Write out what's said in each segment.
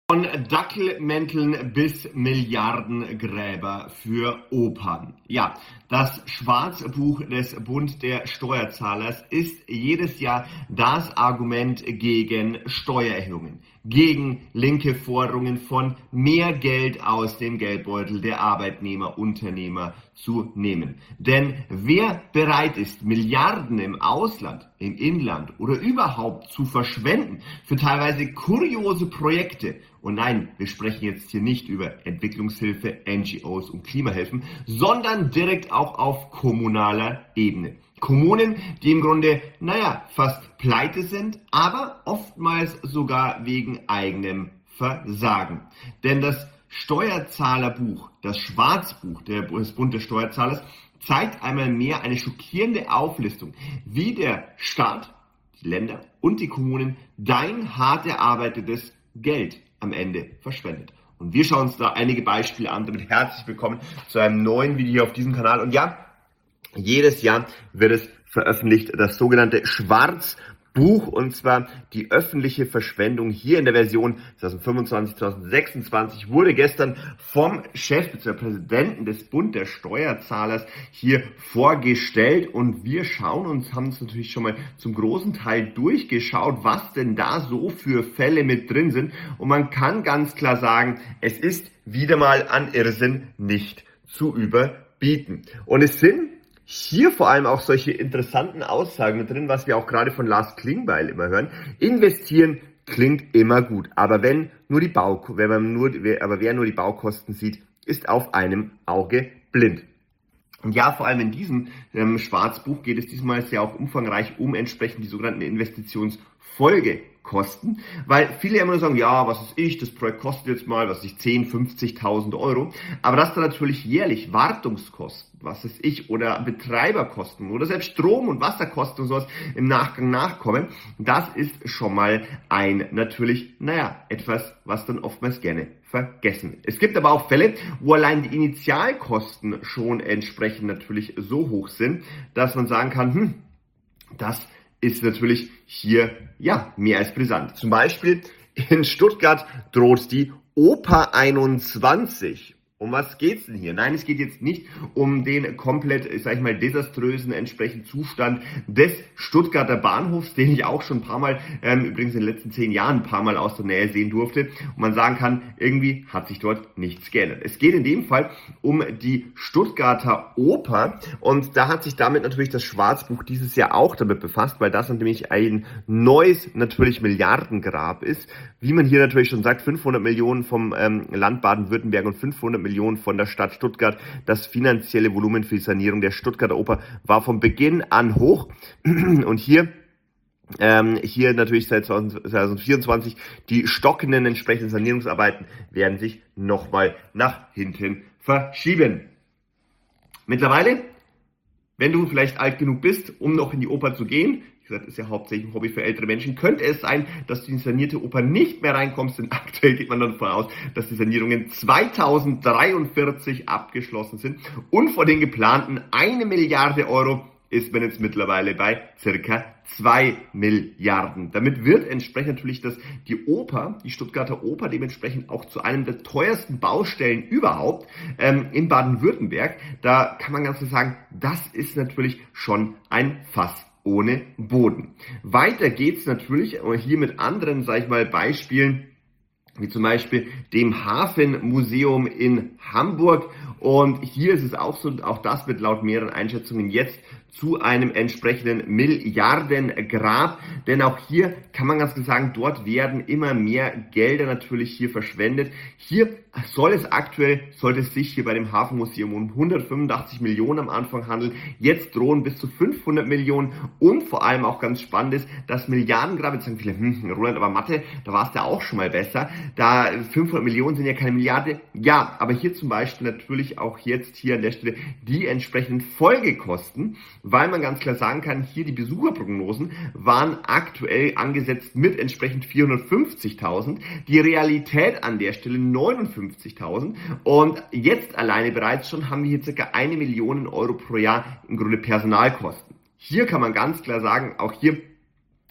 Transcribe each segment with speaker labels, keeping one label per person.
Speaker 1: Von Dackelmänteln bis Milliardengräber für Opern. Ja, das Schwarzbuch des Bund der Steuerzahlers ist jedes Jahr das Argument gegen Steuererhöhungen, gegen linke Forderungen von mehr Geld aus dem Geldbeutel der Arbeitnehmer, Unternehmer zu nehmen. Denn wer bereit ist, Milliarden im Ausland, im Inland oder überhaupt zu verschwenden für teilweise kuriose Projekte, und nein, wir sprechen jetzt hier nicht über Entwicklungshilfe, NGOs und Klimahilfen, sondern direkt auch auf kommunaler Ebene. Kommunen, die im Grunde, fast pleite sind, aber oftmals sogar wegen eigenem Versagen. Denn das Steuerzahlerbuch, das Schwarzbuch des Bund des Steuerzahlers, zeigt einmal mehr eine schockierende Auflistung, wie der Staat, die Länder und die Kommunen dein hart erarbeitetes Geld am Ende verschwendet. Und wir schauen uns da einige Beispiele an. Damit herzlich willkommen zu einem neuen Video hier auf diesem Kanal. Und ja, jedes Jahr wird es veröffentlicht, das sogenannte Schwarzbuch, und zwar die öffentliche Verschwendung hier in der Version 2025, 2026 wurde gestern vom Chef bzw. Präsidenten des Bund der Steuerzahlers hier vorgestellt, und wir schauen uns, haben uns natürlich schon mal zum großen Teil durchgeschaut, was denn da so für Fälle mit drin sind, und man kann ganz klar sagen, es ist wieder mal an Irrsinn nicht zu überbieten. Und es sind hier vor allem auch solche interessanten Aussagen mit drin, was wir auch gerade von Lars Klingbeil immer hören. Investieren klingt immer gut, aber wer nur die Baukosten sieht, ist auf einem Auge blind. Und ja, vor allem in diesem Schwarzbuch geht es diesmal sehr auch umfangreich um entsprechend die sogenannten Investitionsfolgekosten, weil viele immer nur sagen, ja, was ist das Projekt kostet jetzt mal, 10.000, 50.000 Euro, aber dass da natürlich jährlich Wartungskosten, oder Betreiberkosten oder selbst Strom- und Wasserkosten und sowas im Nachgang nachkommen, das ist schon mal etwas, was dann oftmals gerne vergessen wird. Es gibt aber auch Fälle, wo allein die Initialkosten schon entsprechend natürlich so hoch sind, dass man sagen kann, das ist natürlich hier, mehr als brisant. Zum Beispiel in Stuttgart droht die Oper 21. Um was geht's denn hier? Nein, es geht jetzt nicht um den komplett, desaströsen entsprechenden Zustand des Stuttgarter Bahnhofs, den ich auch schon ein paar Mal, übrigens in den letzten 10 Jahren ein paar Mal aus der Nähe sehen durfte. Und man sagen kann, irgendwie hat sich dort nichts geändert. Es geht in dem Fall um die Stuttgarter Oper, und da hat sich damit natürlich das Schwarzbuch dieses Jahr auch damit befasst, weil das nämlich ein neues, Milliardengrab ist. Wie man hier natürlich schon sagt, 500 Millionen vom Land Baden-Württemberg und 500 Millionen von der Stadt Stuttgart. Das finanzielle Volumen für die Sanierung der Stuttgarter Oper war von Beginn an hoch. Und hier natürlich seit 2024 die stockenden entsprechenden Sanierungsarbeiten werden sich nochmal nach hinten verschieben. Mittlerweile, wenn du vielleicht alt genug bist, um noch in die Oper zu gehen, wie gesagt, ist ja hauptsächlich ein Hobby für ältere Menschen, könnte es sein, dass du in die sanierte Oper nicht mehr reinkommst, denn aktuell geht man davon aus, dass die Sanierungen 2043 abgeschlossen sind, und vor den geplanten 1 Milliarde Euro ist man jetzt mittlerweile bei circa 2 Milliarden. Damit wird entsprechend natürlich die Stuttgarter Oper, dementsprechend auch zu einem der teuersten Baustellen überhaupt in Baden-Württemberg. Da kann man ganz klar sagen, das ist natürlich schon ein Fass ohne Boden. Weiter geht's natürlich hier mit anderen, Beispielen, wie zum Beispiel dem Hafenmuseum in Hamburg. Und hier ist es auch so, auch das wird laut mehreren Einschätzungen jetzt zu einem entsprechenden Milliardengrab. Denn auch hier kann man ganz klar sagen, dort werden immer mehr Gelder natürlich hier verschwendet. Hier sollte es sich hier bei dem Hafenmuseum um 185 Millionen am Anfang handeln. Jetzt drohen bis zu 500 Millionen. Und vor allem auch ganz spannend ist, das Milliardengrab, jetzt sagen viele, Roland, aber Mathe, da war es ja auch schon mal besser. Da 500 Millionen sind ja keine Milliarde. Ja, aber hier zum Beispiel natürlich auch jetzt hier an der Stelle die entsprechenden Folgekosten, weil man ganz klar sagen kann, hier die Besucherprognosen waren aktuell angesetzt mit entsprechend 450.000, die Realität an der Stelle 59.000, und jetzt alleine bereits schon haben wir hier circa 1 Million Euro pro Jahr im Grunde Personalkosten. Hier kann man ganz klar sagen, auch hier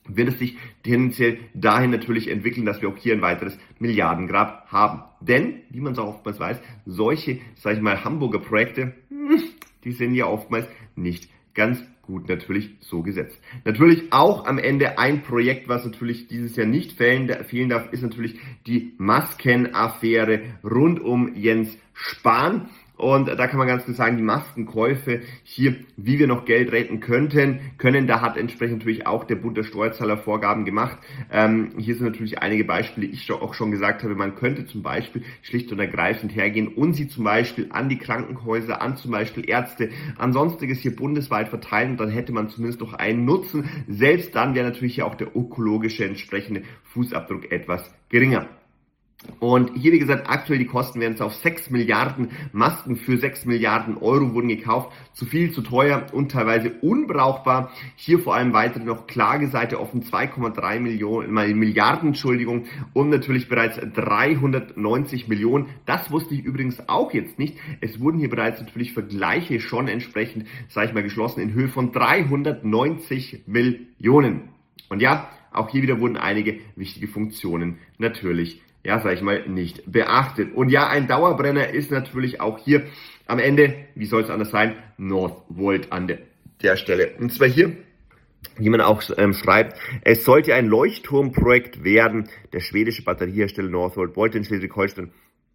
Speaker 1: wird es sich tendenziell dahin natürlich entwickeln, dass wir auch hier ein weiteres Milliardengrab haben. Denn, wie man es auch oftmals weiß, solche, sage ich mal, Hamburger Projekte, die sind ja oftmals nicht ganz gut natürlich so gesetzt. Natürlich auch am Ende ein Projekt, was natürlich dieses Jahr nicht fehlen darf, ist natürlich die Maskenaffäre rund um Jens Spahn. Und da kann man ganz klar sagen, die Maskenkäufe hier, wie wir noch Geld retten können, da hat entsprechend natürlich auch der Bund der Steuerzahler Vorgaben gemacht. Hier sind natürlich einige Beispiele, ich auch schon gesagt habe, man könnte zum Beispiel schlicht und ergreifend hergehen und sie zum Beispiel an die Krankenhäuser, an zum Beispiel Ärzte, an Sonstiges hier bundesweit verteilen und dann hätte man zumindest noch einen Nutzen. Selbst dann wäre natürlich hier auch der ökologische entsprechende Fußabdruck etwas geringer. Und hier, wie gesagt, aktuell die Kosten werden es auf 6 Milliarden Masken für 6 Milliarden Euro wurden gekauft. Zu viel, zu teuer und teilweise unbrauchbar. Hier vor allem weitere noch Klageseite offen, 2,3 Milliarden, und natürlich bereits 390 Millionen. Das wusste ich übrigens auch jetzt nicht. Es wurden hier bereits natürlich Vergleiche schon entsprechend, sage ich mal, geschlossen in Höhe von 390 Millionen. Und ja, auch hier wieder wurden einige wichtige Funktionen natürlich sag ich mal, nicht beachtet. Und ja, ein Dauerbrenner ist natürlich auch hier am Ende, wie soll es anders sein, Northvolt an der Stelle. Und zwar hier, wie man auch schreibt, es sollte ein Leuchtturmprojekt werden. Der schwedische Batteriehersteller Northvolt wollte in Schleswig-Holstein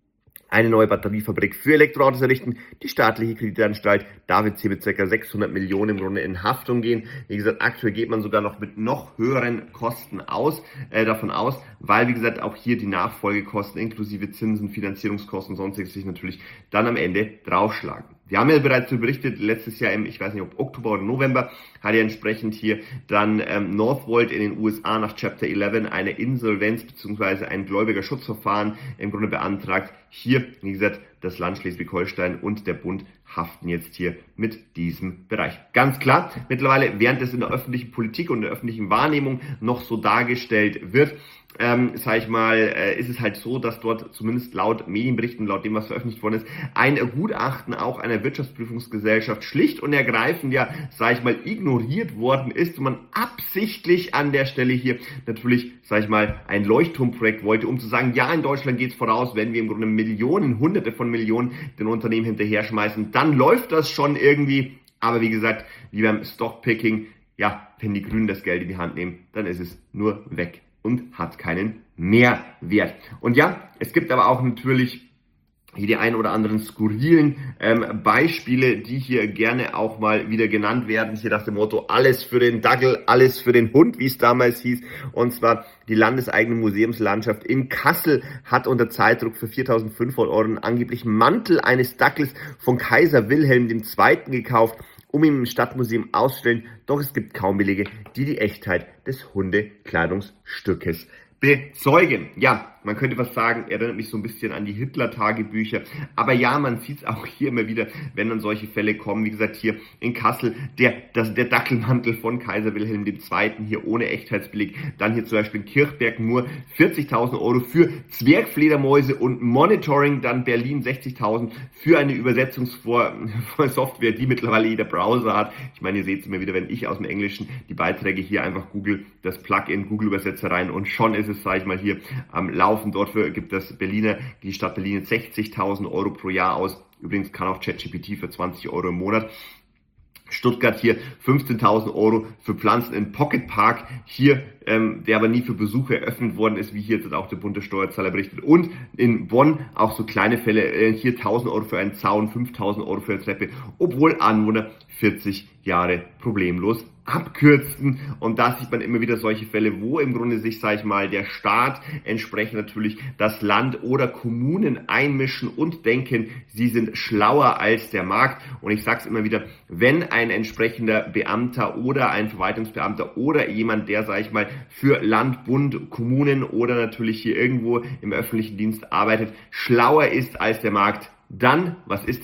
Speaker 1: eine neue Batteriefabrik für Elektroautos errichten. Die staatliche Kreditanstalt darf jetzt hier mit ca. 600 Millionen im Grunde in Haftung gehen. Wie gesagt, aktuell geht man sogar noch mit noch höheren Kosten davon aus, weil, wie gesagt, auch hier die Nachfolgekosten inklusive Zinsen, Finanzierungskosten und sonstiges sich natürlich dann am Ende draufschlagen. Wir haben ja bereits berichtet, letztes Jahr ich weiß nicht, ob Oktober oder November, hat ja entsprechend hier dann Northvolt in den USA nach Chapter 11 eine Insolvenz bzw. ein Gläubigerschutzverfahren im Grunde beantragt. Hier, wie gesagt, das Land Schleswig-Holstein und der Bund haften jetzt hier mit diesem Bereich. Ganz klar, mittlerweile, während es in der öffentlichen Politik und in der öffentlichen Wahrnehmung noch so dargestellt wird, sage ich mal, ist es halt so, dass dort zumindest laut Medienberichten, laut dem, was veröffentlicht worden ist, ein Gutachten auch einer Wirtschaftsprüfungsgesellschaft schlicht und ergreifend sage ich mal, ignoriert worden ist und man absichtlich an der Stelle hier natürlich, sage ich mal, ein Leuchtturmprojekt wollte, um zu sagen, ja, in Deutschland geht's voraus, wenn wir im Grunde Millionen, Hunderte von Millionen den Unternehmen hinterher schmeißen, dann läuft das schon irgendwie, aber wie gesagt, wie beim Stockpicking, wenn die Grünen das Geld in die Hand nehmen, dann ist es nur weg und hat keinen Mehrwert. Und ja, es gibt aber auch natürlich hier die ein oder anderen skurrilen Beispiele, die hier gerne auch mal wieder genannt werden. Hier nach dem Motto, alles für den Dackel, alles für den Hund, wie es damals hieß. Und zwar die landeseigene Museumslandschaft in Kassel hat unter Zeitdruck für 4.500 Euro einen angeblichen Mantel eines Dackels von Kaiser Wilhelm II. Gekauft, um ihn im Stadtmuseum auszustellen. Doch es gibt kaum Belege, die die Echtheit des Hundekleidungsstückes bezeugen. Ja, man könnte was sagen, erinnert mich so ein bisschen an die Hitler-Tagebücher. Aber ja, man sieht es auch hier immer wieder, wenn dann solche Fälle kommen. Wie gesagt, hier in Kassel, der Dackelmantel von Kaiser Wilhelm II. Hier ohne Echtheitsbeleg. Dann hier zum Beispiel in Kirchberg nur 40.000 Euro für Zwergfledermäuse und Monitoring. Dann Berlin 60.000 für eine Übersetzungssoftware, die mittlerweile jeder Browser hat. Ich meine, ihr seht es immer wieder, wenn ich aus dem Englischen die Beiträge hier einfach google, das Plugin Google Übersetzer rein und schon ist es, sage ich mal, hier am Laufen. Dort gibt die Stadt Berlin 60.000 Euro pro Jahr aus. Übrigens kann auch ChatGPT für 20 Euro im Monat. Stuttgart hier 15.000 Euro für Pflanzen in Pocket Park, hier, der aber nie für Besucher eröffnet worden ist, wie hier jetzt auch der Bund der Steuerzahler berichtet. Und in Bonn auch so kleine Fälle, hier 1.000 Euro für einen Zaun, 5.000 Euro für eine Treppe, obwohl Anwohner 40 Jahre problemlos abkürzten. Und da sieht man immer wieder solche Fälle, wo im Grunde sich, sage ich mal, der Staat entsprechend natürlich das Land oder Kommunen einmischen und denken, sie sind schlauer als der Markt. Und ich sage es immer wieder, wenn ein entsprechender Beamter oder ein Verwaltungsbeamter oder jemand, der, sage ich mal, für Land, Bund, Kommunen oder natürlich hier irgendwo im öffentlichen Dienst arbeitet, schlauer ist als der Markt, dann, was ist der?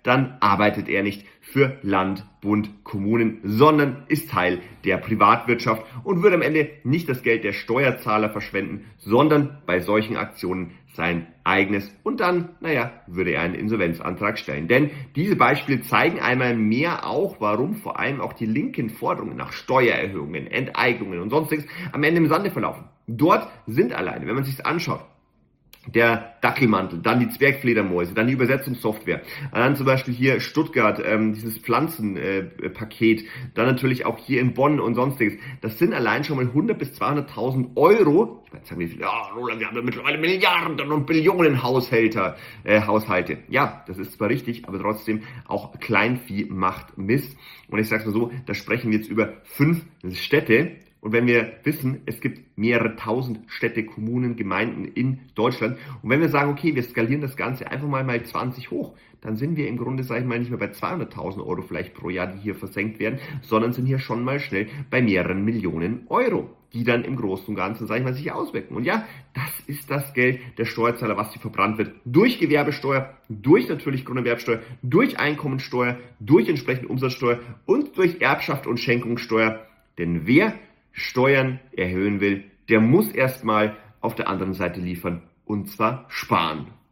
Speaker 1: dann arbeitet er nicht für Land, Bund, Kommunen, sondern ist Teil der Privatwirtschaft und würde am Ende nicht das Geld der Steuerzahler verschwenden, sondern bei solchen Aktionen sein eigenes und dann, würde er einen Insolvenzantrag stellen. Denn diese Beispiele zeigen einmal mehr auch, warum vor allem auch die linken Forderungen nach Steuererhöhungen, Enteignungen und sonstiges am Ende im Sande verlaufen. Dort sind alleine, wenn man sich anschaut, der Dackelmantel, dann die Zwergfledermäuse, dann die Übersetzungssoftware, dann zum Beispiel hier Stuttgart, dieses Pflanzenpaket, dann natürlich auch hier in Bonn und sonstiges. Das sind allein schon mal 100.000 bis 200.000 Euro. Ich weiß sagen, wie viel? Ja, Roland, wir haben ja mittlerweile Milliarden und Billionen Haushalte. Ja, das ist zwar richtig, aber trotzdem auch Kleinvieh macht Mist. Und ich sag's mal so, da sprechen wir jetzt über 5 Städte. Und wenn wir wissen, es gibt mehrere tausend Städte, Kommunen, Gemeinden in Deutschland und wenn wir sagen, okay, wir skalieren das Ganze einfach mal 20 hoch, dann sind wir im Grunde, sage ich mal, nicht mehr bei 200.000 Euro vielleicht pro Jahr, die hier versenkt werden, sondern sind hier schon mal schnell bei mehreren Millionen Euro, die dann im Großen und Ganzen, sage ich mal, sich auswirken. Und ja, das ist das Geld der Steuerzahler, was hier verbrannt wird. Durch Gewerbesteuer, durch natürlich Grunderwerbsteuer, durch Einkommensteuer, durch entsprechende Umsatzsteuer und durch Erbschaft und Schenkungssteuer. Denn wer Steuern erhöhen will, der muss erstmal auf der anderen Seite liefern und zwar sparen.